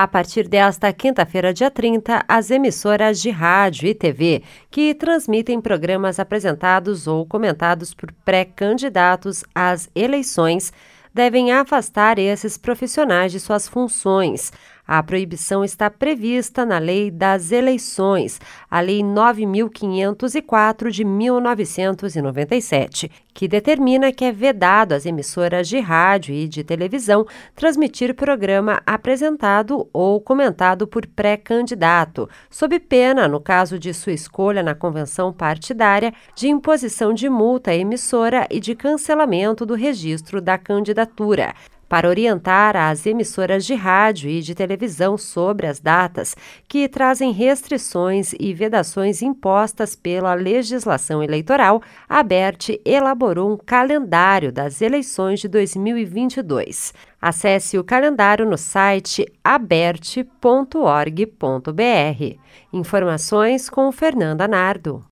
A partir desta quinta-feira, dia 30, as emissoras de rádio e TV que transmitem programas apresentados ou comentados por pré-candidatos às eleições devem afastar esses profissionais de suas funções. A proibição está prevista na Lei das Eleições, a Lei 9.504 de 1997, que determina que é vedado às emissoras de rádio e de televisão transmitir programa apresentado ou comentado por pré-candidato, sob pena, no caso de sua escolha na convenção partidária, de imposição de multa à emissora e de cancelamento do registro da candidatura. Para orientar as emissoras de rádio e de televisão sobre as datas que trazem restrições e vedações impostas pela legislação eleitoral, a ABERT elaborou um calendário das eleições de 2022. Acesse o calendário no site abert.org.br. Informações com Fernanda Nardo.